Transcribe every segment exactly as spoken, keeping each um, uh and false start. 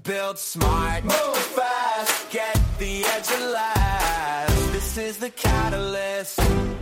Build smart, move fast, get the edge at last. This is the Catalyst.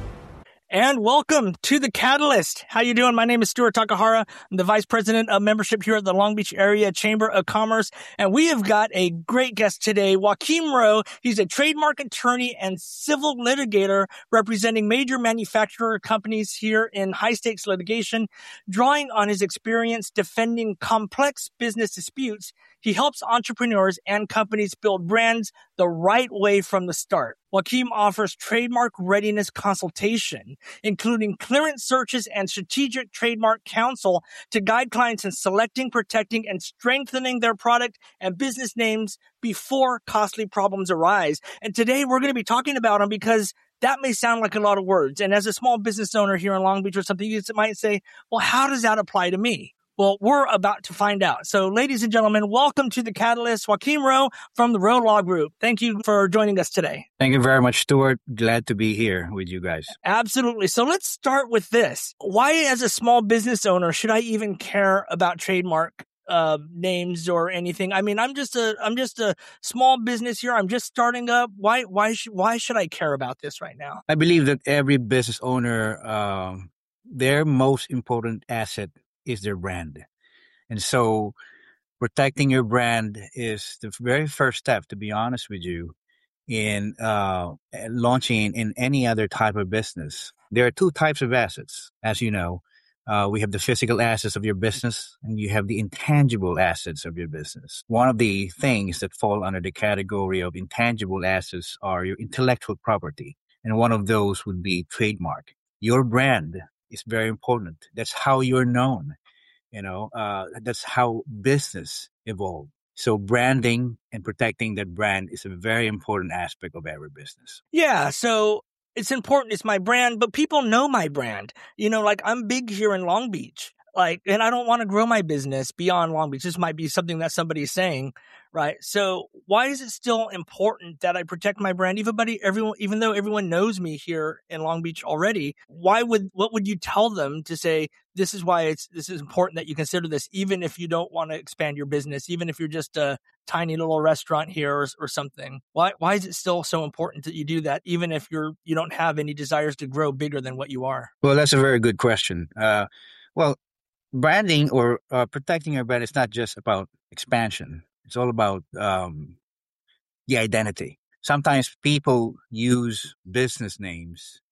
And welcome to the Catalyst. How you doing? My name is Stuart Takahara. I'm the Vice President of Membership here at the Long Beach Area Chamber of Commerce. And we have got a great guest today, Joaquim Rowe. He's a trademark attorney and civil litigator representing major manufacturer companies here in high-stakes litigation. Drawing on his experience defending complex business disputes, he helps entrepreneurs and companies build brands the right way from the start. Joaquim offers trademark readiness consultation, including clearance searches and strategic trademark counsel to guide clients in selecting, protecting, and strengthening their product and business names before costly problems arise. And today we're going to be talking about them because that may sound like a lot of words. And as a small business owner here in Long Beach or something, you might say, well, how does that apply to me? Well, we're about to find out. So, ladies and gentlemen, welcome to the Catalyst, Joaquim Rowe from the Rowe Law Group. Thank you for joining us today. Thank you very much, Stuart. Glad to be here with you guys. Absolutely. So let's start with this. Why, as a small business owner, should I even care about trademark uh, names or anything? I mean, I'm just a I'm just a small business here. I'm just starting up. Why why sh- why should I care about this right now? I believe that every business owner, uh, their most important asset is their brand. And so protecting your brand is the very first step, to be honest with you, in uh, launching in any other type of business. There are two types of assets, as you know. Uh, we have the physical assets of your business, and you have the intangible assets of your business. One of the things that fall under the category of intangible assets are your intellectual property, and one of those would be trademark. Your brand is very important. That's how you're known. You know, uh, that's how business evolved. So branding and protecting that brand is a very important aspect of every business. Yeah. So it's important. It's my brand, but people know my brand. You know, like I'm big here in Long Beach. Like, and I don't want to grow my business beyond Long Beach. This might be something that somebody's saying, right? So why is it still important that I protect my brand? Everybody, everyone, even though everyone knows me here in Long Beach already, why would, what would you tell them to say, this is why it's, this is important that you consider this, even if you don't want to expand your business, even if you're just a tiny little restaurant here or, or something? Why, why is it still so important that you do that, even if you're, you don't have any desires to grow bigger than what you are? Well, that's a very good question. Uh, well, branding or uh, protecting your brand is not just about expansion. It's all about um, the identity. Sometimes people use business names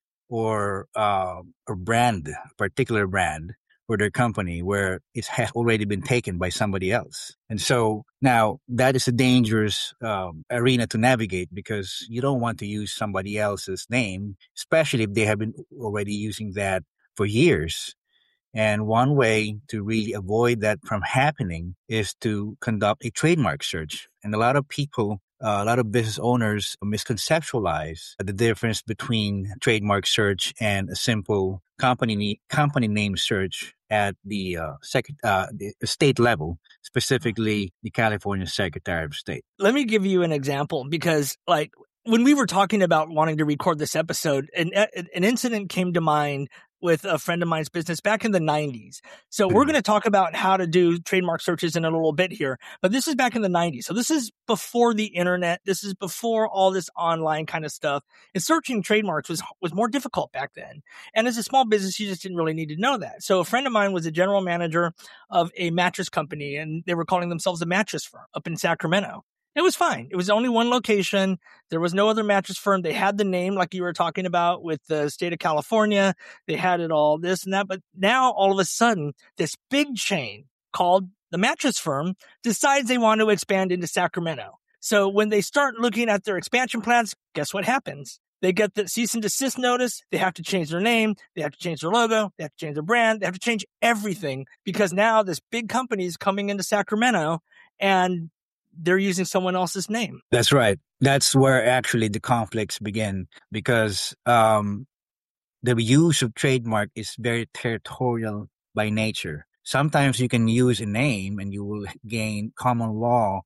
or uh, a brand, a particular brand for their company where it has already been taken by somebody else. And so now that is a dangerous um, arena to navigate because you don't want to use somebody else's name, especially if they have been already using that for years. And one way to really avoid that from happening is to conduct a trademark search. And a lot of people, uh, a lot of business owners misconceptualize the difference between trademark search and a simple company company name search at the, uh, sec- uh, the state level, specifically the California Secretary of State. Let me give you an example because, like, when we were talking about wanting to record this episode, an, an incident came to mind with a friend of mine's business back in the nineties. So we're going to talk about how to do trademark searches in a little bit here, but this is back in the nineties. So this is before the internet. This is before all this online kind of stuff. And searching trademarks was, was more difficult back then. And as a small business, you just didn't really need to know that. So a friend of mine was a general manager of a mattress company, and they were calling themselves a mattress firm up in Sacramento. It was fine. It was only one location. There was no other mattress firm. They had the name like you were talking about with the state of California. They had it all, this and that. But now all of a sudden, this big chain called the Mattress Firm decides they want to expand into Sacramento. So when they start looking at their expansion plans, guess what happens? They get the cease and desist notice. They have to change their name. They have to change their logo. They have to change their brand. They have to change everything because now this big company is coming into Sacramento and they're using someone else's name. That's right. That's where actually the conflicts begin because um, the use of trademark is very territorial by nature. Sometimes you can use a name and you will gain common law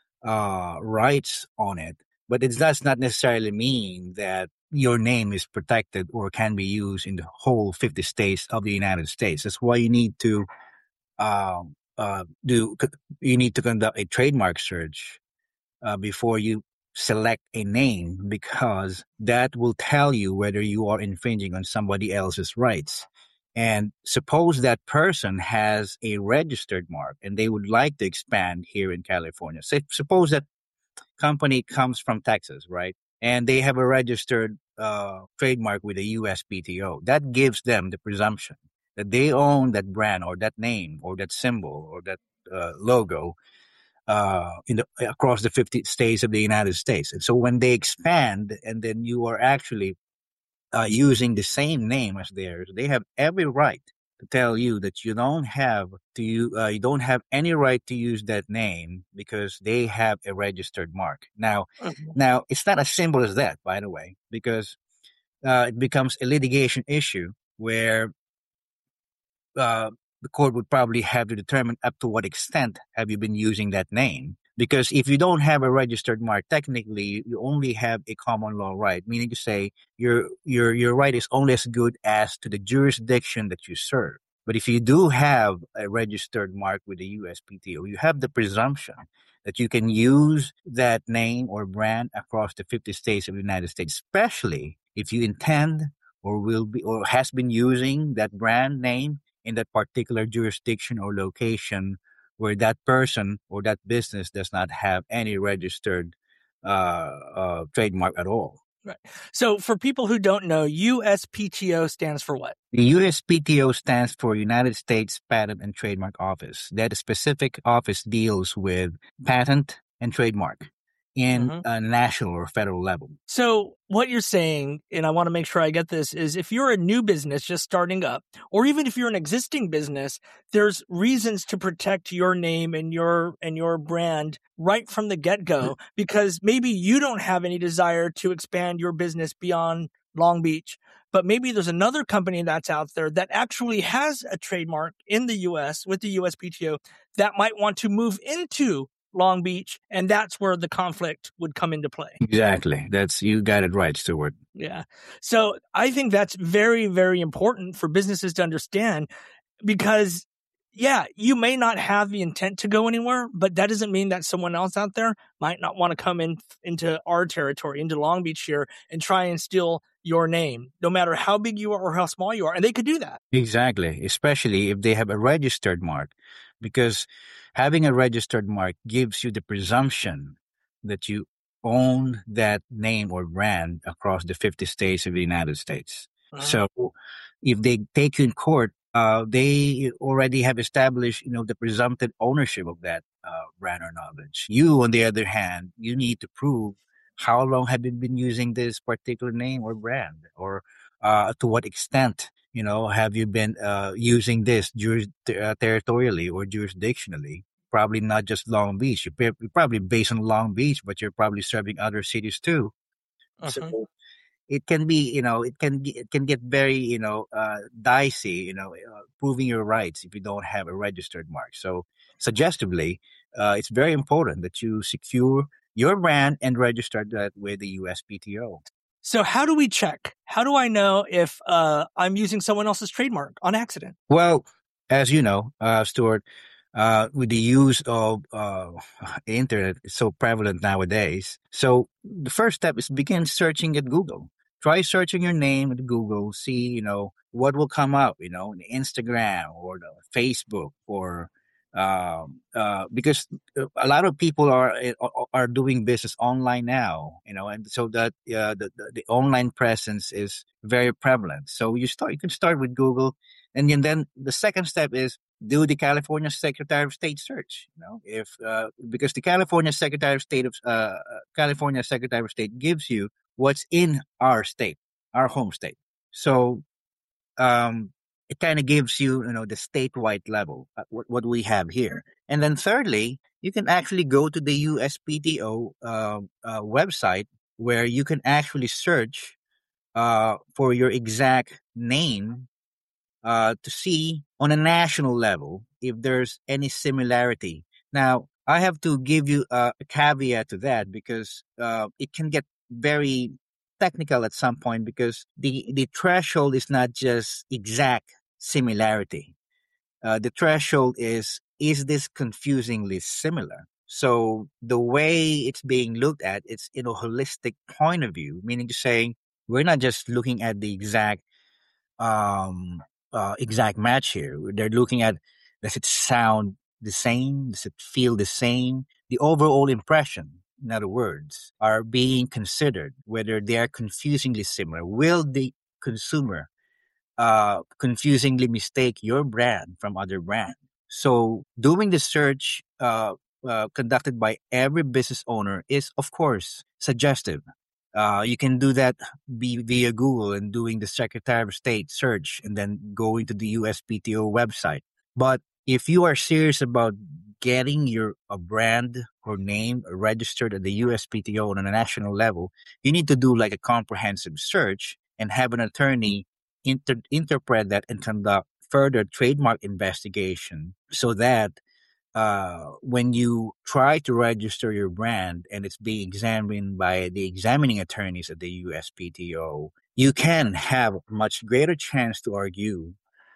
uh, rights on it, but it does not necessarily mean that your name is protected or can be used in the whole fifty states of the United States. That's why you need to um, uh, do you need to conduct a trademark search uh, before you select a name, because that will tell you whether you are infringing on somebody else's rights. And suppose that person has a registered mark and they would like to expand here in California. Say, suppose that company comes from Texas, right? And they have a registered uh, trademark with the U S P T O. That gives them the presumption that they own that brand or that name or that symbol or that uh, logo uh, in the across the fifty states of the United States. And so when they expand, and then you are actually uh, using the same name as theirs, they have every right to tell you that you don't have to you uh, you don't have any right to use that name because they have a registered mark. Now, Mhm. now it's not as simple as that, by the way, because uh, it becomes a litigation issue where uh, the court would probably have to determine up to what extent have you been using that name. Because if you don't have a registered mark, technically you you only have a common law right, meaning to say your your your right is only as good as to the jurisdiction that you serve. But if you do have a registered mark with the U S P T O, you have the presumption that you can use that name or brand across the fifty states of the United States, especially if you intend or will be or has been using that brand name in that particular jurisdiction or location where that person or that business does not have any registered uh, uh, trademark at all. Right. So for people who don't know, U S P T O stands for what? The U S P T O stands for United States Patent and Trademark Office. That specific office deals with patent and trademark in Mhm. a national or federal level. So what you're saying, and I want to make sure I get this, is if you're a new business just starting up, or even if you're an existing business, there's reasons to protect your name and your and your brand right from the get-go, because maybe you don't have any desire to expand your business beyond Long Beach, but maybe there's another company that's out there that actually has a trademark in the U S with the U S P T O that might want to move into Long Beach, and that's where the conflict would come into play. Exactly. That's you got it right, Stuart. Yeah. So I think that's very, very important for businesses to understand, because, yeah, you may not have the intent to go anywhere, but that doesn't mean that someone else out there might not want to come in into our territory, into Long Beach here, and try and steal your name, no matter how big you are or how small you are. And they could do that. Exactly, especially if they have a registered mark, because having a registered mark gives you the presumption that you own that name or brand across the fifty states of the United States. Uh, So if they take you in court, uh, they already have established, you know, the presumptive ownership of that uh, brand or knowledge. You, on the other hand, you need to prove how long have you been using this particular name or brand, or uh, to what extent, you know, have you been uh, using this juris- uh, territorially or jurisdictionally? Probably not just Long Beach. You're pe- you're probably based on Long Beach, but you're probably serving other cities too. So uh-huh. it can be, you know, it can ge- it can get very, you know, uh, dicey, you know, uh, proving your rights if you don't have a registered mark. So suggestively, uh, it's very important that you secure your brand and register that with the U S P T O. So how do we check? How do I know if uh, I'm using someone else's trademark on accident? Well, as you know, uh, Stuart, uh, with the use of uh, the internet, it's so prevalent nowadays. So the first step is begin searching at Google. Try searching your name at Google. See, you know, what will come up. You know, the Instagram or the Facebook, or um, uh, because a lot of people are are doing business online now. You know, and so that uh, the, the the online presence is very prevalent. So you start. You can start with Google, and then, then the second step is do the California Secretary of State search. You know, if uh, because the California Secretary of State of uh, uh, California Secretary of State gives you what's in our state, our home state. So um, it kind of gives you, you know, the statewide level, uh, what, what we have here. And then thirdly, you can actually go to the U S P T O uh, uh, website where you can actually search uh, for your exact name uh, to see on a national level if there's any similarity. Now, I have to give you a, a caveat to that because uh, it can get very technical at some point, because the, the threshold is not just exact similarity. Uh, the threshold is is this confusingly similar? So the way it's being looked at, it's in a holistic point of view, meaning to say we're not just looking at the exact um uh, exact match here. They're looking at, does it sound the same? Does it feel the same? The overall impression, in other words, are being considered whether they are confusingly similar. Will the consumer uh, confusingly mistake your brand from other brand? So doing the search uh, uh, conducted by every business owner is, of course, suggestive. Uh, you can do that be via Google and doing the Secretary of State search and then going to the U S P T O website. But if you are serious about getting your a brand or name registered at the U S P T O on a national level, you need to do like a comprehensive search and have an attorney inter- interpret that and conduct further trademark investigation so that uh, when you try to register your brand and it's being examined by the examining attorneys at the U S P T O, you can have a much greater chance to argue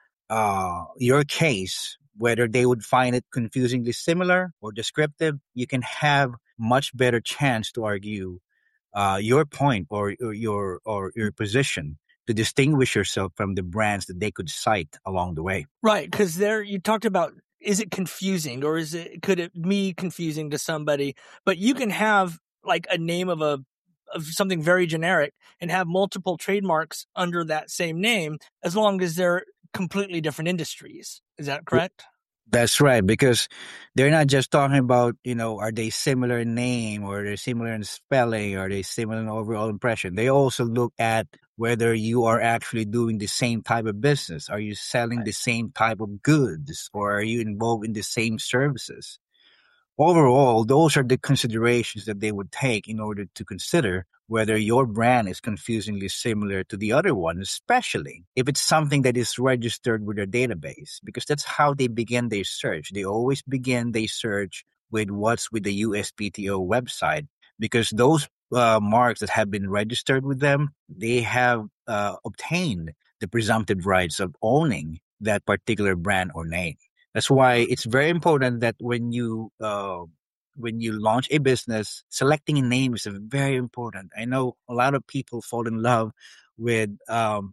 uh, your case, whether they would find it confusingly similar or descriptive. You can have much better chance to argue uh, your point or, or your or your position to distinguish yourself from the brands that they could cite along the way. Right, because there you talked about, is it confusing or is it could it be confusing to somebody? But you can have like a name of a of something very generic and have multiple trademarks under that same name as long as they're completely different industries. Is that correct? That's right, because they're not just talking about, you know, are they similar in name or are they similar in spelling or are they similar in overall impression? They also look at whether you are actually doing the same type of business. Are you selling the same type of goods or are you involved in the same services? Overall, those are the considerations that they would take in order to consider whether your brand is confusingly similar to the other one, especially if it's something that is registered with their database, because that's how they begin their search. They always begin their search with what's with the U S P T O website, because those uh, marks that have been registered with them, they have uh, obtained the presumptive rights of owning that particular brand or name. That's why it's very important that when you uh, when you launch a business, selecting a name is very important. I know a lot of people fall in love with um,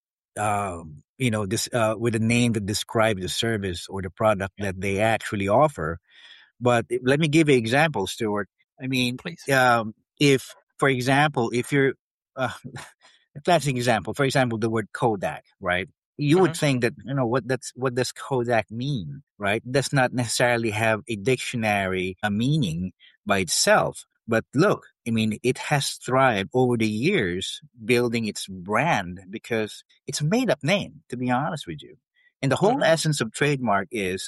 um, you know this uh, with a name that describes the service or the product that they actually offer. But let me give you an example, Stuart. I mean, Please. um, if, for example, if you're uh, a classic example, for example, the word Kodak, right? You would Mhm. think that, you know, what that's what does Kodak mean, right? Does not necessarily have a dictionary a meaning by itself. But look, I mean, it has thrived over the years building its brand because it's a made up name, to be honest with you. And the whole Mhm. essence of trademark is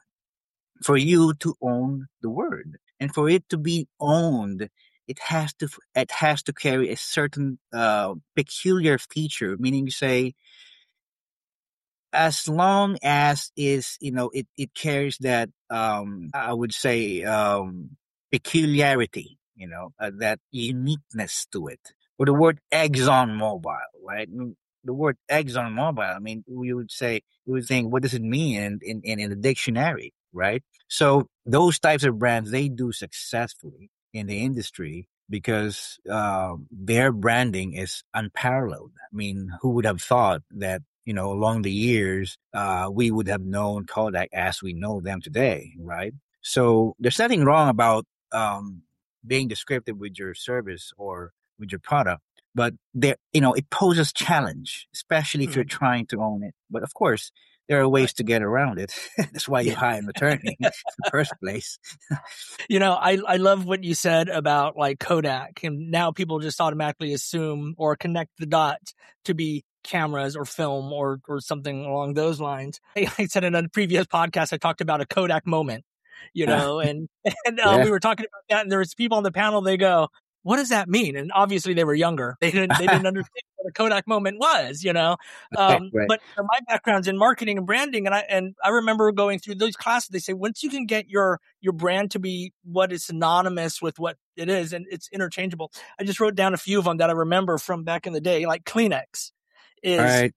for you to own the word, and for it to be owned, it has to it has to carry a certain uh, peculiar feature, meaning to say, as long as is you know it, it carries that um I would say um peculiarity, you know uh, that uniqueness to it. Or the word Exxon Mobil, right? Mm, the word Exxon Mobil, I mean, we would say, we would think, what does it mean in in, in, in the dictionary, right? So those types of brands, they do successfully in the industry because um, their branding is unparalleled. I mean, who would have thought that, you know, along the years, uh, we would have known Kodak as we know them today, right? So there's nothing wrong about um, being descriptive with your service or with your product, but there, you know, it poses challenge, especially if you're Mhm. trying to own it. But of course, there are ways Right. to get around it. That's why you Yeah. hire an attorney in the first place. You know, I I love what you said about like Kodak, and now people just automatically assume or connect the dots to be cameras or film or or something along those lines. I, I said in a previous podcast, I talked about a Kodak moment, you know, and and um, Yeah, we were talking about that, and there was people on the panel. They go, "What does that mean?" And obviously, they were younger. They didn't they didn't understand what a Kodak moment was, you know. right, Um, right. but you know, my background's in marketing and branding, and I and I remember going through those classes. They say once you can get your your brand to be what is synonymous with what it is, and it's interchangeable. I just wrote down a few of them that I remember from back in the day, like Kleenex All is right.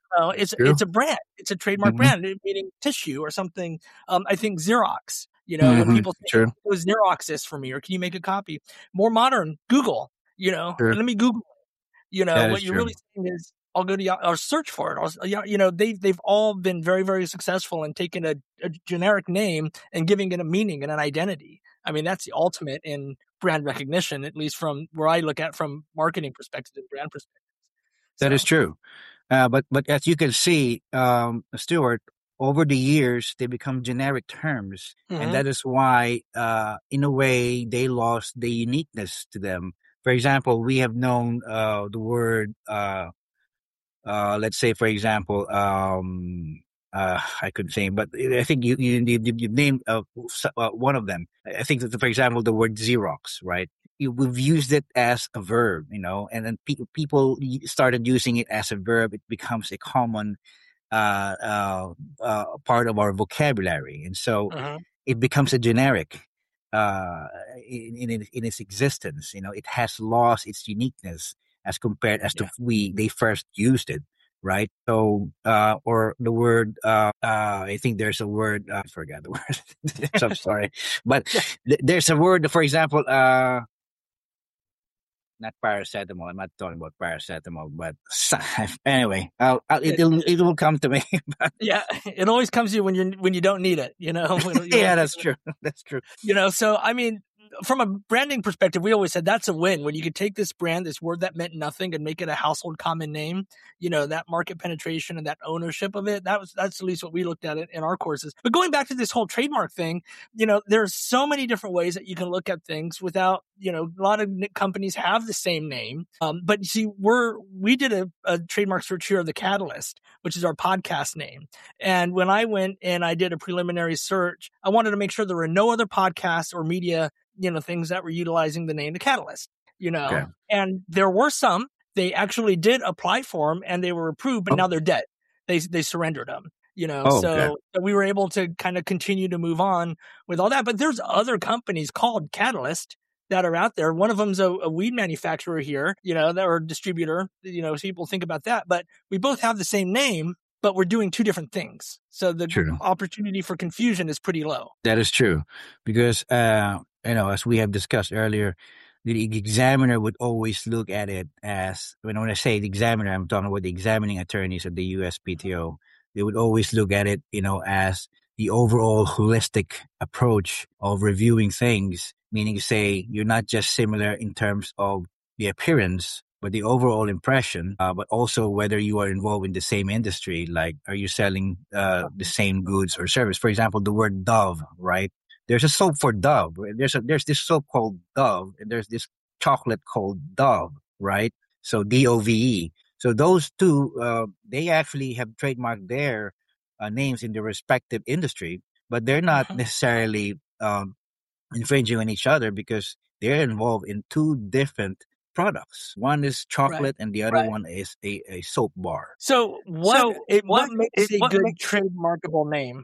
Uh, it's True. it's a brand. It's a trademark Mm-hmm. brand, meaning tissue or something. Um, I think Xerox. You know, when Mm-hmm. people say, True. "Oh, Xerox this for me," or "Can you make a copy?" More modern, Google. You know, True. let me Google. You know, That what is you're true. really saying is, I'll go to Yahoo or search for it. Or, you know, they they've all been very very successful in taking a, a generic name and giving it a meaning and an identity. I mean, that's the ultimate in brand recognition, at least from where I look at from marketing perspective and brand perspective. That is So, true. Uh, but but as you can see, um, Stuart, over the years they become generic terms, and mhm. that is why, uh, in a way, they lost the uniqueness to them. For example, we have known uh, the word, uh, uh, let's say, for example, um, uh, I couldn't say, but I think you you you, you named uh, s- uh, one of them. I think that, for example, the word Xerox, right? You- We've used it as a verb, you know, and then pe- people y- started using it as a verb. It becomes a common uh, uh, uh, part of our vocabulary, and so Mhm. it becomes a generic uh, in, in its- in its existence. You know, it has lost its uniqueness as compared as to Yeah. we they first used it, right? So, uh, or the word, uh, uh, I think there's a word. Uh, I forgot the word. So I'm sorry, but th- there's a word. For example, uh, not paracetamol. I'm not talking about paracetamol, but anyway, I'll, I'll, It, it'll it, it will come to me. yeah, it always comes to you when you when you don't need it. You know, when you Yeah, want that's true. That's true. You know, so I mean, from a branding perspective, we always said that's a win when you could take this brand, this word that meant nothing, and make it a household common name. You know, that market penetration and that ownership of it. That was that's at least what we looked at it in our courses. But going back to this whole trademark thing, you know, there's so many different ways that you can look at things without, you know, a lot of companies have the same name. Um, but you see, we're we did a, a trademark search here of the Catalyst, which is our podcast name. And when I went and I did a preliminary search, I wanted to make sure there were no other podcasts or media, you know, things that were utilizing the name The Catalyst, you know, Okay. and there were some. They actually did apply for them and they were approved, but Oh, now they're dead. They they surrendered them, you know, oh, okay. so we were able to kind of continue to move on with all that. But there's other companies called Catalyst that are out there. One of them's a, a weed manufacturer here, you know, that or a distributor, you know, so people think about that. But we both have the same name, but we're doing two different things. So the True. opportunity for confusion is pretty low. That is true, because uh, you know, as we have discussed earlier, the examiner would always look at it as when when I say the examiner, I'm talking about the examining attorneys at the U S P T O. They would always look at it, you know, as the overall holistic approach of reviewing things. Meaning, to say you're not just similar in terms of the appearance, but the overall impression, uh, but also whether you are involved in the same industry. Like, are you selling uh, the same goods or service? For example, the word Dove, right? There's a soap for Dove. There's a there's this soap called Dove, and there's this chocolate called Dove, right? So D O V E. So those two, uh, they actually have trademarked their uh, names in their respective industry, but they're not Mhm. necessarily um, infringing on each other because they're involved in two different products. One is Right. chocolate, and the other right. one is a, a soap bar. So what So it, what what makes it a what good makes trademarkable name?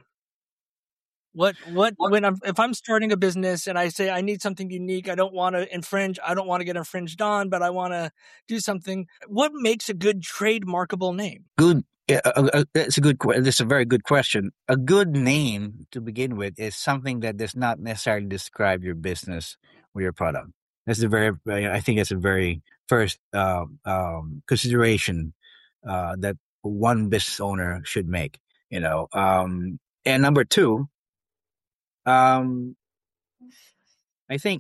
What what what when I'm if I'm starting a business and I say I need something unique, I don't want to infringe, I don't want to get infringed on, but I want to do something. What makes a good trademarkable name? good? Yeah, uh, uh, that's a good. que- That's a very good question. A good name to begin with is something that does not necessarily describe your business or your product. That's a very. very- I think that's a very first um, um, consideration uh, that one business owner should make. You know, um, and number two, um, I think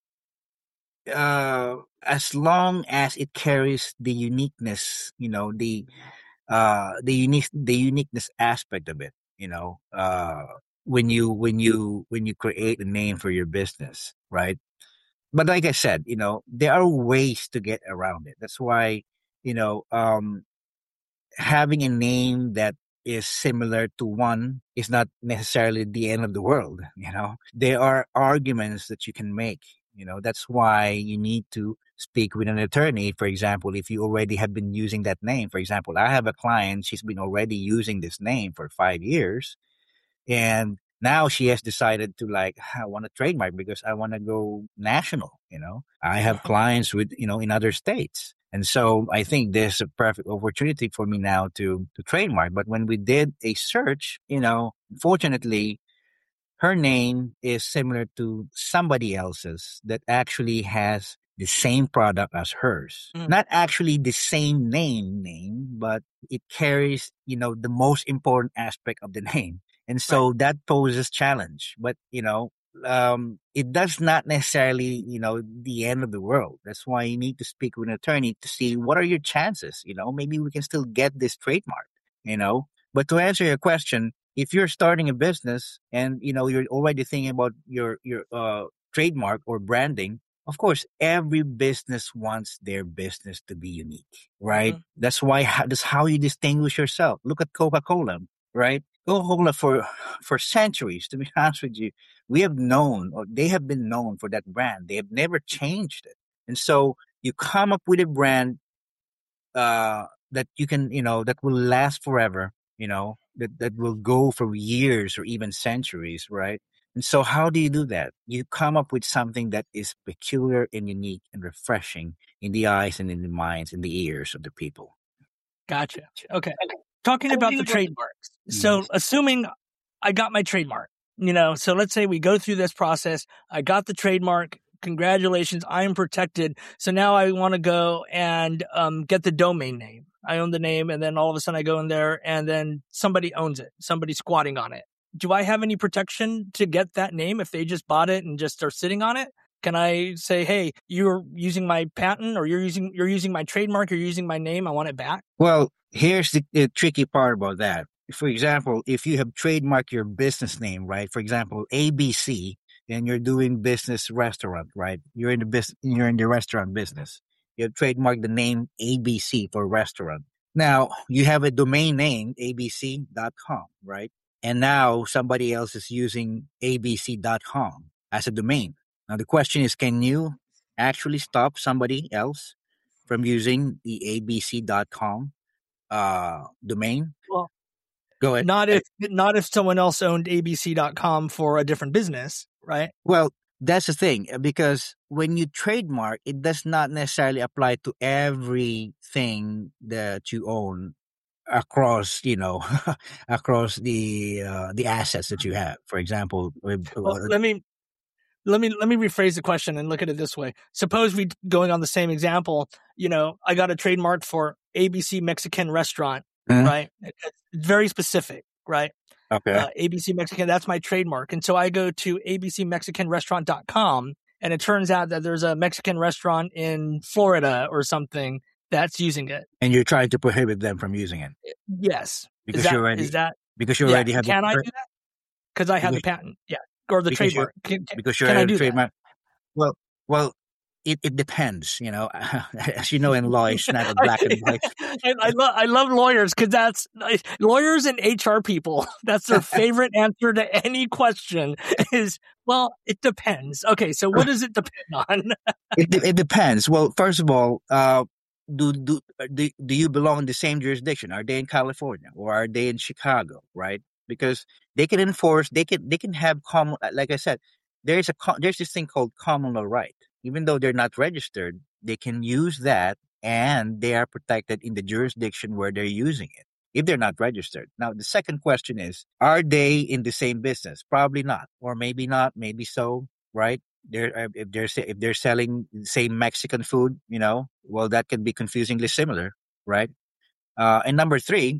uh, as long as it carries the uniqueness, you know, the uh, the unique the uniqueness aspect of it, you know, uh, when you when you when you create a name for your business, right? But like I said, you know, there are ways to get around it. That's why, you know, um, having a name that is similar to one is not necessarily the end of the world. You know, there are arguments that you can make. You know, that's why you need to speak with an attorney. For example, if you already have been using that name, for example, I have a client, she's been already using this name for five years, and now she has decided to, like, I want to trademark because I want to go national. You know, I have clients with, you know, in other states. And so I think there's a perfect opportunity for me now to to trademark. But when we did a search, you know, fortunately, her name is similar to somebody else's that actually has the same product as hers. Mm. Not actually the same name name, but it carries, you know, the most important aspect of the name. And so that poses challenge. But, you know, um, it does not necessarily, you know, the end of the world. That's why you need to speak with an attorney to see what are your chances. You know, maybe we can still get this trademark, you know. But to answer your question, if you're starting a business and you know you're already thinking about your your uh, trademark or branding, of course, every business wants their business to be unique, right? Mhm. That's why ho- that's how you distinguish yourself. Look at Coca-Cola, right? Coca-Cola for for centuries. To be honest with you, we have known, or they have been known for that brand. They have never changed it, and so you come up with a brand uh, that you can, you know, that will last forever, you know, that, that will go for years or even centuries, right? And so, how do you do that? You come up with something that is peculiar and unique and refreshing in the eyes and in the minds and the ears of the people. Gotcha. Okay. Talking about the trademarks. So, Yes. assuming I got my trademark, you know, so let's say we go through this process. I got the trademark. Congratulations, I am protected. So now I want to go and um, get the domain name. I own the name, and then all of a sudden I go in there, and then somebody owns it. Somebody's squatting on it. Do I have any protection to get that name if they just bought it and just are sitting on it? Can I say, "Hey, you're using my patent, or you're using you're using my trademark, you're using my name. I want it back"? Well, here's the, the tricky part about that. For example, if you have trademarked your business name, right? For example, A B C, and you're doing business restaurant, right? You're in the business, you're in the restaurant business. You have trademarked the name A B C for restaurant. Now you have a domain name, A B C dot com, right? And now somebody else is using A B C dot com as a domain. Now the question is, can you actually stop somebody else from using the A B C dot com uh, domain? Well, Go ahead. not if not if someone else owned A B C dot com for a different business, right? Well, that's the thing uh, because when you trademark, it does not necessarily apply to everything that you own across, you know, across the uh, the assets that you have. For example, with- Well, uh, let me let me let me rephrase the question and look at it this way. Suppose we going on the same example, you know, I got a trademark for A B C Mexican restaurant, Mhm. right? It- It's very specific, right? okay, Uh, A B C Mexican, that's my trademark. And so I go to a b c mexican restaurant dot com, and it turns out that there's a Mexican restaurant in Florida or something that's using it. and you're trying to prohibit them from using it Yes. because Is that you already is that because you yeah, already have the can I tra- do that? Because I have the because patent. Yeah. Or the because you trademark. Can, because you can I already have the do that? trademark. Well, well, it, it depends. You know, as you know, in law, it's not a black and white. I, I, love I love lawyers because that's lawyers and H R people. That's their favorite answer to any question is, well, it depends. Okay, so what does it depend on? It de- it depends. Well, first of all, uh, do do uh, do do you belong in the same jurisdiction? Are they in California or are they in Chicago? Right? Because they can enforce. They can they can have common. Like I said, there's a co- there's this thing called common law right. Even though they're not registered, they can use that, and they are protected in the jurisdiction where they're using it. If they're not registered. Now, the second question is: are they in the same business? Probably not, or maybe not. Maybe so. Right? They're uh, if they're se- if they're selling the same Mexican food, you know, well, that can be confusingly similar, right? Uh, and number three,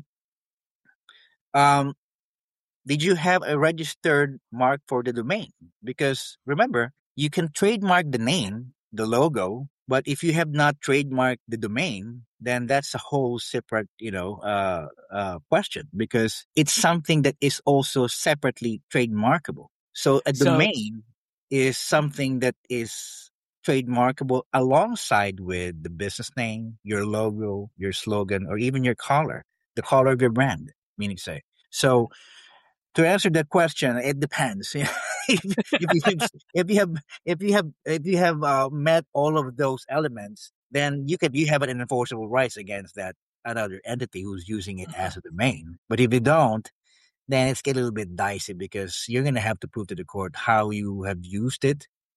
um, did you have a registered mark for the domain? Because remember, you can trademark the name, the logo, but if you have not trademarked the domain, then that's a whole separate, you know, uh, uh, question because it's something that is also separately trademarkable. So a So, domain is something that is trademarkable alongside with the business name, your logo, your slogan, or even your color, the color of your brand, meaning say. So to answer that question, it depends. if, if you have, if you have if you have if you have uh, met all of those elements, then you can you have an enforceable rights against that another entity who's using it as a domain. But if you don't, then it's get a little bit dicey because you're gonna have to prove to the court how you have used it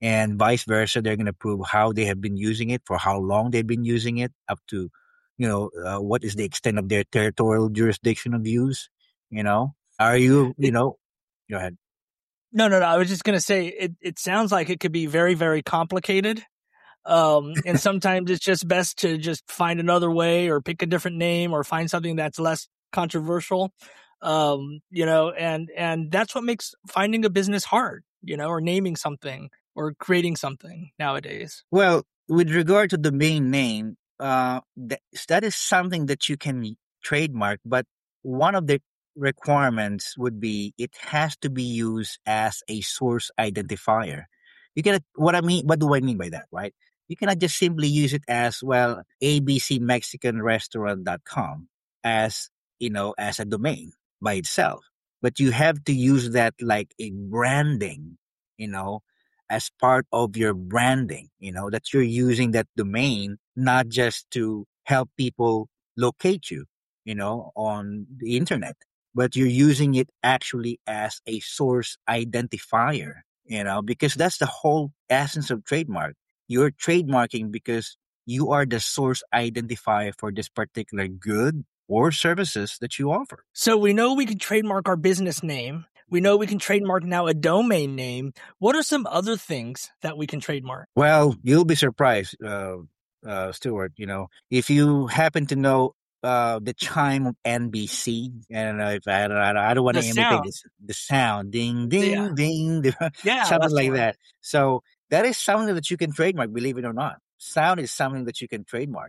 and vice versa. They're going to prove how they have been using it, for how long they've been using it, up to, you know, uh, what is the extent of their territorial jurisdiction of use. You know, are you, you It, know, go ahead. no, no, no. I was just going to say it, it sounds like it could be very, very complicated. Um, and sometimes it's just best to just find another way or pick a different name or find something that's less controversial. Um, you know, and, and that's what makes finding a business hard, you know, or naming something or creating something nowadays. Well, with regard to domain name, uh, that, that is something that you can trademark, but one of the requirements would be it has to be used as a source identifier. You cannot, what I mean, what do I mean by that, right? You cannot just simply use it as, well, a b c mexican restaurant dot com as, you know, as a domain by itself. But you have to use that like a branding, you know, as part of your branding, you know, that you're using that domain not just to help people locate you, you know, on the internet, but you're using it actually as a source identifier, you know, because that's the whole essence of trademark. You're trademarking because you are the source identifier for this particular good or services that you offer. So we know we can trademark our business name. We know we can trademark now a domain name. What are some other things that we can trademark? Well, you'll be surprised, uh, uh, Stuart. You know, if you happen to know uh, the chime of N B C, I don't know if I, I, don't- I don't want The to imitate sound. this, the sound, ding, Yeah. ding, ding, Yeah, something that's the like one. that. So that is something that you can trademark, believe it or not. Sound is something that you can trademark.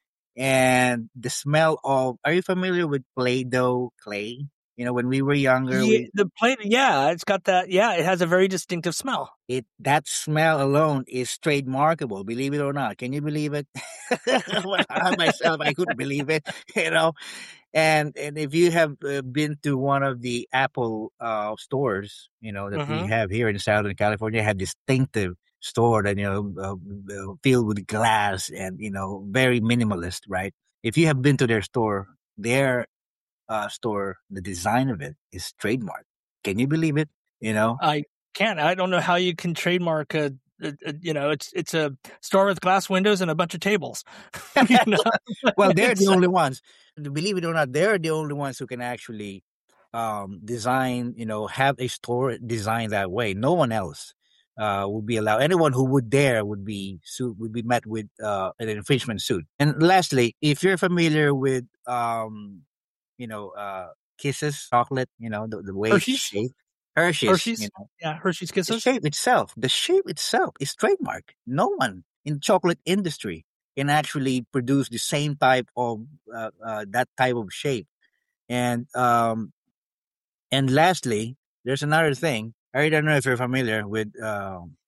And the smell of, are you familiar with Play-Doh clay? You know, when we were younger, Yeah, we the plate. Yeah, it's got that. Yeah, it has a very distinctive smell. it that smell alone is trademarkable, believe it or not. Can you believe it? Well, I myself, I couldn't believe it, you know. And and if you have uh, been to one of the Apple uh, stores, you know, that we Mm-hmm. have here in Southern California, have distinctive store that, you know, uh, uh, filled with glass and, you know, very minimalist, right? If you have been to their store, their uh, store, the design of it is trademark. Can you believe it? You know, I can't. I don't know how you can trademark a, a, a you know, it's it's a store with glass windows and a bunch of tables. you know, well, they're the it's only ones. Believe it or not, they're the only ones who can actually um, design. You know, have a store designed that way. No one else uh, would be allowed. Anyone who would dare would be sued. Would be met with uh, an infringement suit. And lastly, if you're familiar with, um, you know, uh, Kisses chocolate, you know, the, the way it's Hershey's. shaped, Hershey's, you Hershey's. know, Yeah, Hershey's the Kisses. shape itself, the shape itself is trademark. No one in the chocolate industry can actually produce the same type of uh, uh, that type of shape. And um, and lastly, there's another thing. I don't know if you're familiar with um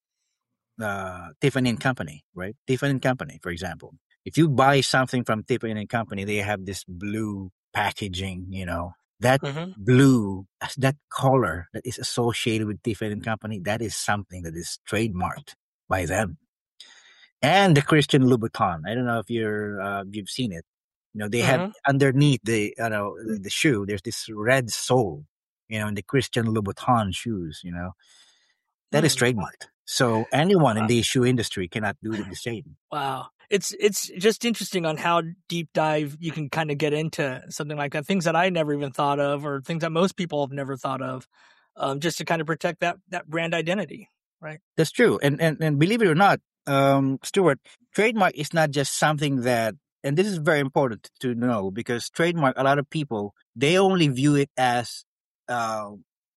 uh, Tiffany and Company, right? Tiffany and Company, for example. If you buy something from Tiffany and Company, they have this blue packaging, you know, that Mm-hmm. blue, as that color that is associated with Tiffany and Company, that is something that is trademarked by them. And the Christian Louboutin. I don't know if you're uh, you've seen it. You know, they have Mm-hmm. underneath the you know the, the shoe. There's this red sole. You know, in the Christian Louboutin shoes. You know, that is Hmm. trademarked. So anyone in the shoe industry cannot do the same. Wow. It's it's just interesting on how deep dive you can kind of get into something like that. Things that I never even thought of, or things that most people have never thought of, um, just to kind of protect that that brand identity, right? That's true. And and, and believe it or not, um, Stuart, trademark is not just something that, and this is very important to know because trademark, a lot of people, they only view it as uh,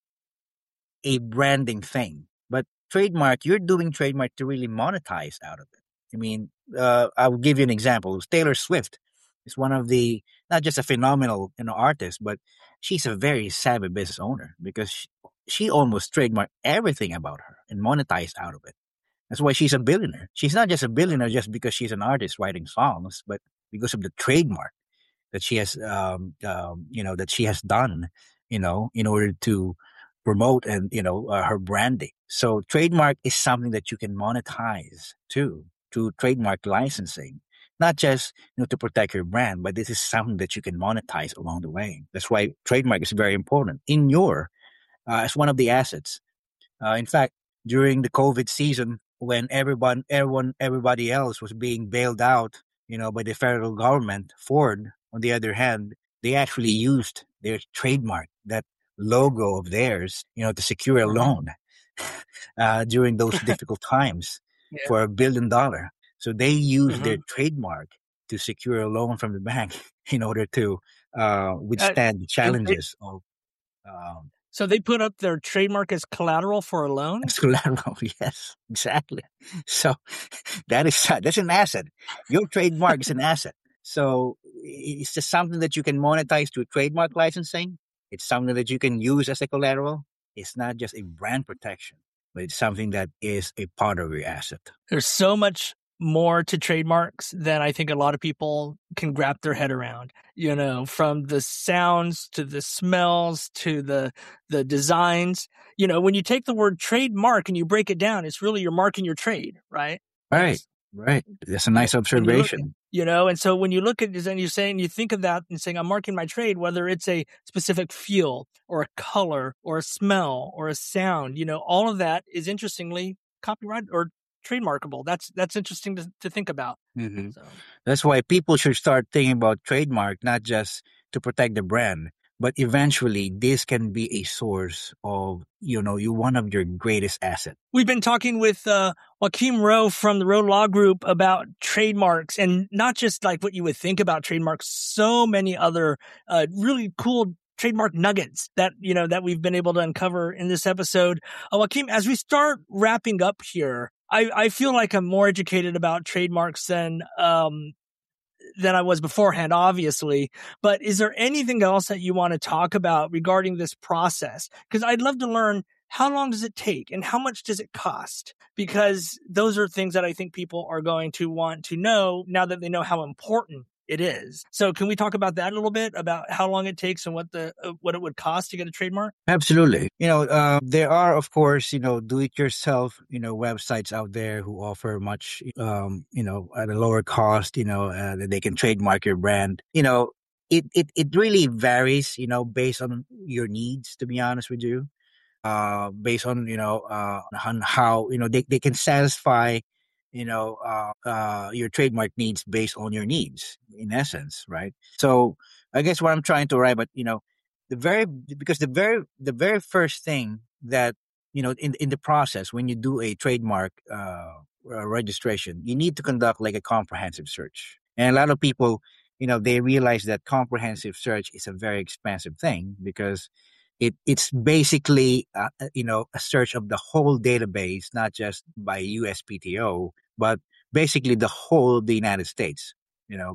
a branding thing. But trademark, you're doing trademark to really monetize out of it. I mean, uh, I will give you an example. Taylor Swift is one of the, not just a phenomenal, you know, artist, but she's a very savvy business owner because she, she almost trademarked everything about her and monetized out of it. That's why she's a billionaire. She's not just a billionaire just because she's an artist writing songs, but because of the trademark that she has, um, um, you know, that she has done, you know, in order to promote and you know uh, her branding. So trademark is something that you can monetize too through trademark licensing, not just you know to protect your brand, but this is something that you can monetize along the way. That's why trademark is very important in your uh, as one of the assets. Uh, in fact, during the COVID season, when everyone, everyone, everybody else was being bailed out, you know, by the federal government, Ford, on the other hand, they actually used their trademark, that logo of theirs, you know, to secure a Uh-huh. loan uh, during those difficult times Yeah. for a billion dollar. So they used their Mhm. trademark to secure a loan from the bank in order to uh, Uh, withstand the they, they, challenges of um, so they put up their trademark as collateral for a loan. as collateral. Yes, exactly. So that is that's an asset. Your trademark is an asset. So it's just something that you can monetize through trademark licensing. It's something that you can use as a collateral. It's not just a brand protection, but it's something that is a part of your asset. There's so much more to trademarks than I think a lot of people can wrap their head around. You know, from the sounds to the smells to the the designs. You know, when you take the word trademark and you break it down, it's really you're marking your trade, right? Right, That's right. That's a you know, nice when you look, observation. you know, and so when you look at this and you're saying, you think of that and saying, I'm marking my trade, whether it's a specific feel or a color or a smell or a sound, you know, all of that is interestingly copyright or trademarkable. That's, that's interesting to, to think about. hmm So That's why people should start thinking about trademark, not just to protect the brand, but eventually this can be a source of, you know, you one of your greatest assets. we've been talking with uh, Joaquim Rowe from the Rowe Law Group about trademarks, and not just like what you would think about trademarks, so many other uh, really cool trademark nuggets that, you know, that we've been able to uncover in this episode. Uh, Joaquim, as we start wrapping up here, I, I feel like I'm more educated about trademarks than um, than I was beforehand, obviously. But is there anything else that you want to talk about regarding this process? Because I'd love to learn, how long does it take and how much does it cost? Because those are things that I think people are going to want to know now that they know how important it is. So can we talk about that a little bit, about how long it takes and what the uh, what it would cost to get a trademark? Absolutely. You know, uh, there are, of course, you know, do-it-yourself, you know, websites out there who offer much, um, you know, at a lower cost, you know, uh, that they can trademark your brand. You know, it, it, it really varies, you know, based on your needs, to be honest with you. Uh, based on, you know, uh, on how, you know, they, they can satisfy, you know, uh, uh, your trademark needs based on your needs, in essence, right? So I guess what I'm trying to arrive at, you know, the very, because the very, the very first thing that, you know, in, in the process, when you do a trademark, uh, uh, registration, you need to conduct like a comprehensive search. And a lot of people, you know, they realize that comprehensive search is a very expensive thing because it it's basically uh, uh, you know, a search of the whole database, not just by U S P T O, but basically the whole of the United States. You know,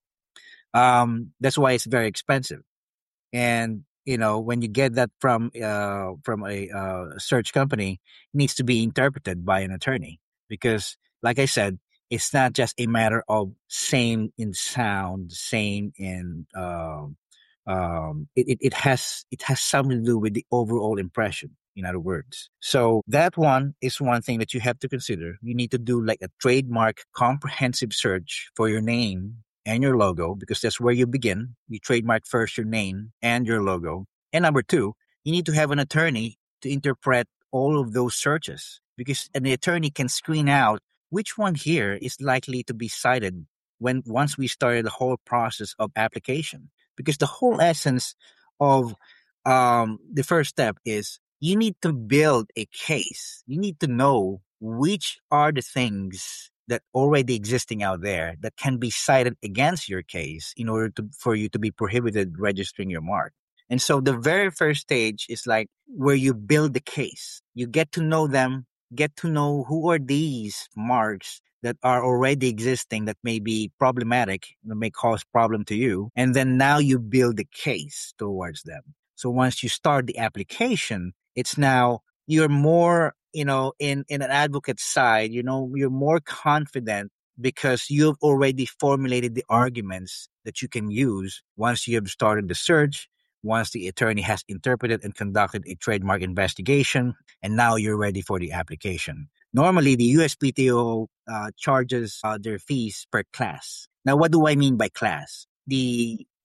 um, that's why it's very expensive. And you know, when you get that from uh, from a uh, search company, it needs to be interpreted by an attorney because, like I said, it's not just a matter of same in sound, same in um, um, it, it, it has it has something to do with the overall impression, in other words. So that one is one thing that you have to consider. You need to do like a trademark comprehensive search for your name and your logo, because that's where you begin. You trademark first your name and your logo. And number two, you need to have an attorney to interpret all of those searches, because an attorney can screen out which one here is likely to be cited when once we started the whole process of application. Because the whole essence of um, the first step is you need to build a case. You need to know which are the things that already existing out there that can be cited against your case in order to for you to be prohibited registering your mark. And so the very first stage is like where you build the case. You get to know them, get to know who are these marks that are already existing that may be problematic, that may cause problem to you. And then now you build the case towards them. So once you start the application, it's now you're more, you know, in, in an advocate side, you know, you're more confident because you've already formulated the arguments that you can use once you have started the search, once the attorney has interpreted and conducted a trademark investigation, and now you're ready for the application. Normally, the U S P T O uh, charges uh, their fees per class. Now, what do I mean by class? The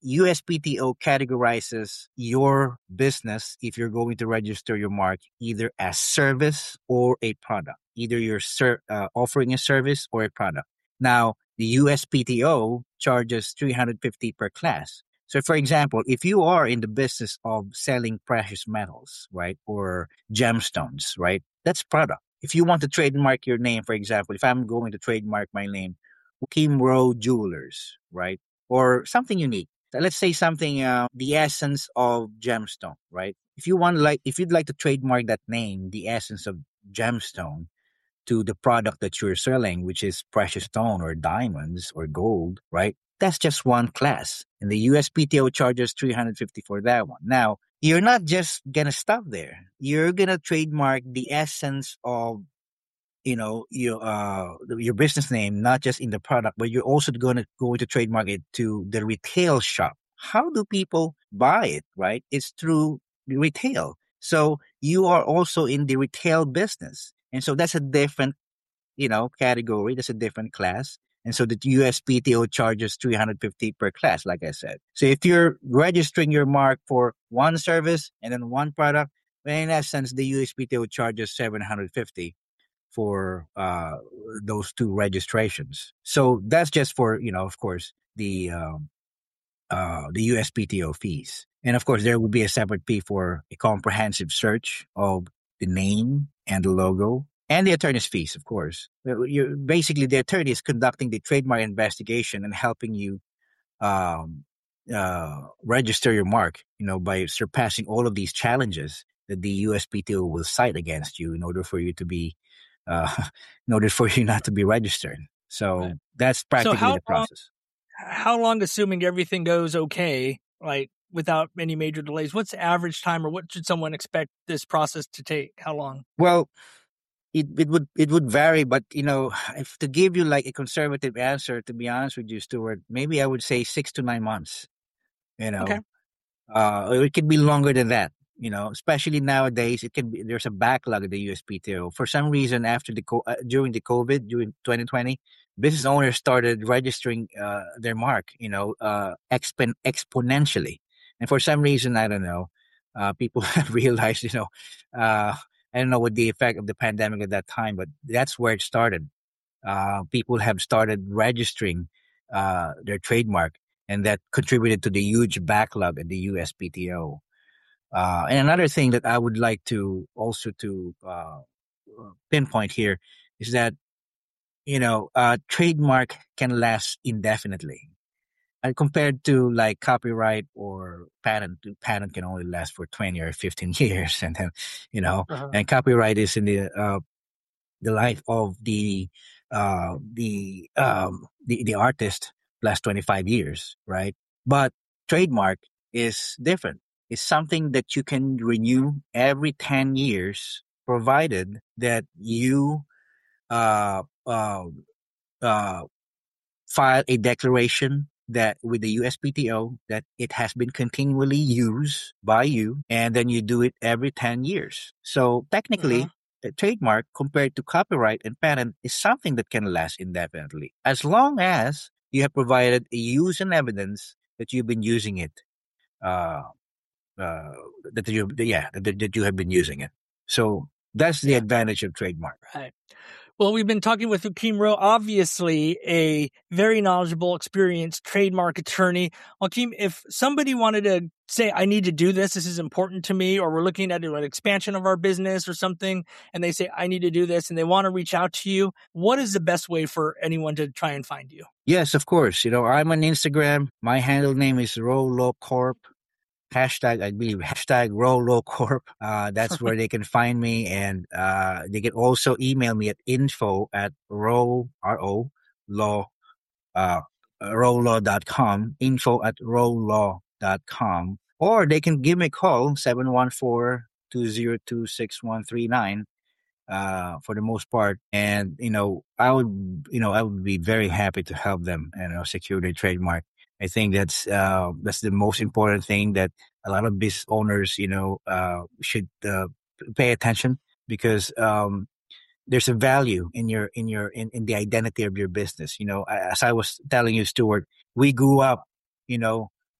U S P T O categorizes your business if you're going to register your mark either as service or a product. Either you're ser- uh, offering a service or a product. Now, the U S P T O charges three hundred fifty per class. So, for example, if you are in the business of selling precious metals, right, or gemstones, right, that's product. If you want to trademark your name, for example, if I'm going to trademark my name, Kim Rowe Jewelers, right, or something unique. So let's say something, uh, the essence of gemstone, right? If you want, like, if you'd like to trademark that name, the essence of gemstone, to the product that you're selling, which is precious stone or diamonds or gold, right? That's just one class. And the U S P T O charges three hundred fifty for that one. Now, you're not just going to stop there. You're going to trademark the essence of, you know, your uh your business name, not just in the product, but you're also going to going to trademark it to the retail shop. How do people buy it, right? It's through retail. So you are also in the retail business. And so that's a different, you know, category. That's a different class. And so the U S P T O charges three hundred fifty per class, like I said. So if you're registering your mark for one service and then one product, then in essence, the U S P T O charges seven hundred fifty for uh, those two registrations. So that's just for, you know, of course, the um, uh, the U S P T O fees. And of course, there will be a separate fee for a comprehensive search of the name and the logo and the attorney's fees, of course. You're, basically, the attorney is conducting the trademark investigation and helping you um, uh, register your mark, you know, by surpassing all of these challenges that the U S P T O will cite against you in order for you to be, uh, in order for you not to be registered. So right. That's practically so the process. Long, how long, assuming everything goes okay, like without any major delays, what's the average time, or what should someone expect this process to take? How long? Well, It, it would it would vary, but you know, if to give you like a conservative answer, to be honest with you, Stuart, maybe I would say six to nine months. You know, okay. uh, it could be longer than that. You know, especially nowadays, it can be there's a backlog at the U S P T O. For some reason, after the co- uh, during the COVID during twenty twenty, business owners started registering uh, their mark. You know, uh, expen- exponentially, and for some reason, I don't know, uh, people have realized, you know. Uh, I don't know what the effect of the pandemic at that time, but that's where it started. Uh, people have started registering uh, their trademark, and that contributed to the huge backlog at the U S P T O. Uh, and another thing that I would like to also to uh, pinpoint here is that, you know, uh, trademark can last indefinitely. And compared to like copyright or patent, patent can only last for twenty or fifteen years. And then, you know, Uh-huh. and copyright is in the, uh, the life of the, uh, the, um, the, the artist plus twenty-five years, right? But trademark is different. It's something that you can renew every ten years, provided that you, uh, uh, uh, file a declaration that with the U S P T O that it has been continually used by you, and then you do it every ten years. So technically, uh-huh. a trademark compared to copyright and patent is something that can last indefinitely, as long as you have provided a use and evidence that you've been using it, uh, uh, that you, yeah, that, that you have been using it. So that's the yeah. advantage of trademark. Right. Well, we've been talking with Joachim Rowe, obviously a very knowledgeable, experienced trademark attorney. Joachim, if somebody wanted to say, I need to do this, this is important to me, or we're looking at an expansion of our business or something, and they say, I need to do this, and they want to reach out to you, what is the best way for anyone to try and find you? Yes, of course. You know, I'm on Instagram. My handle name is Rowe Law Corp. Hashtag, I believe, hashtag Rowe Law Corp. Uh, that's where they can find me. And uh, they can also email me at info at Rowe, R O, law, uh, rowe law dot com, info at rowe law dot com. Or they can give me a call, seven one four, two zero two, six one three nine. Uh, for the most part. And, you know, I would, you know, I would be very happy to help them, you know, secure their trademark. I think that's, uh, that's the most important thing that a lot of business owners, you know, uh, should, uh, pay attention, because, um, there's a value in your, in your, in, in the identity of your business. You know, as I was telling you, Stuart, we grew up, you know,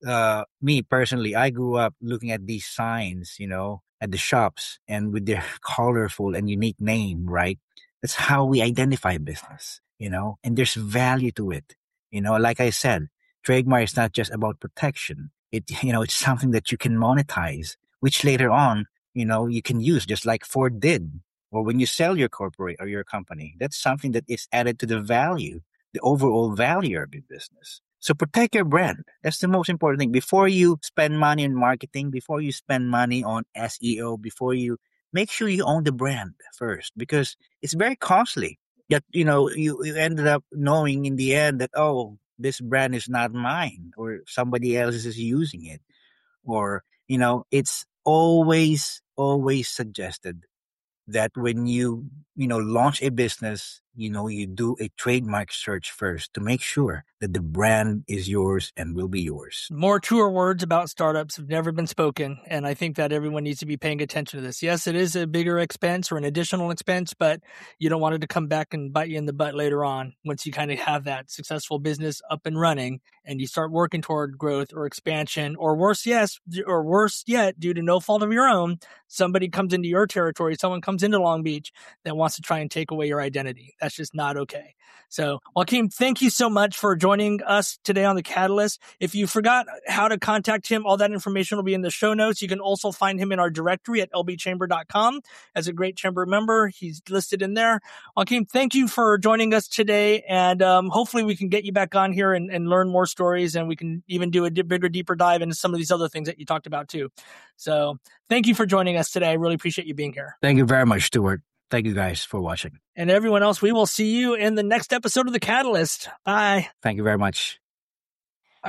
uh, me personally, I grew up looking at these signs, you know, at the shops and with their colorful and unique name, right? That's how we identify business, you know, and there's value to it. You know, like I said, trademark is not just about protection. It, you know, it's something that you can monetize, which later on, you know, you can use just like Ford did. Or when you sell your corporate or your company, that's something that is added to the value, the overall value of your business. So protect your brand. That's the most important thing. Before you spend money on marketing, before you spend money on S E O, before you make sure you own the brand first, because it's very costly. Yet, you know, you, you ended up knowing in the end that, oh, this brand is not mine or somebody else is using it. Or, you know, it's always, always suggested that when you you know launch a business, you know you do a trademark search first to make sure that the brand is yours and will be yours. More truer words about startups have never been spoken, and I think that everyone needs to be paying attention to this. Yes, it is a bigger expense or an additional expense, but you don't want it to come back and bite you in the butt later on once you kind of have that successful business up and running and you start working toward growth or expansion, or worse, yes, or worse yet, due to no fault of your own, somebody comes into your territory, someone comes into Long Beach that wants to try and take away your identity. That's just not okay. So, Joaquin, thank you so much for joining us today on The Catalyst. If you forgot how to contact him, all that information will be in the show notes. You can also find him in our directory at l b chamber dot com. As a great chamber member, he's listed in there. Joaquin, thank you for joining us today, and um, hopefully we can get you back on here and, and learn more stories, and we can even do a d- bigger, deeper dive into some of these other things that you talked about too. So thank you for joining us today. I really appreciate you being here. Thank you very much, Stuart. Thank you guys for watching. And everyone else, we will see you in the next episode of The Catalyst. Bye. Thank you very much.